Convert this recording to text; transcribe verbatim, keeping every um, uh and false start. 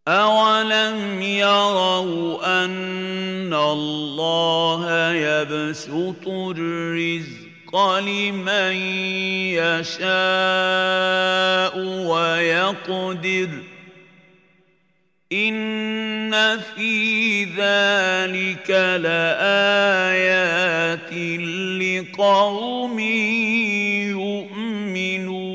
أَوَلَمْ يَرَوْا أَنَّ اللَّهَ يَبْسُطُ الرِّزْقَ لِمَن يَشَاءُ وَيَقْدِرُ ۚ إِنَّ فِي ذَٰلِكَ لَآيَاتٍ لِّقَوْمٍ يُؤْمِنُونَ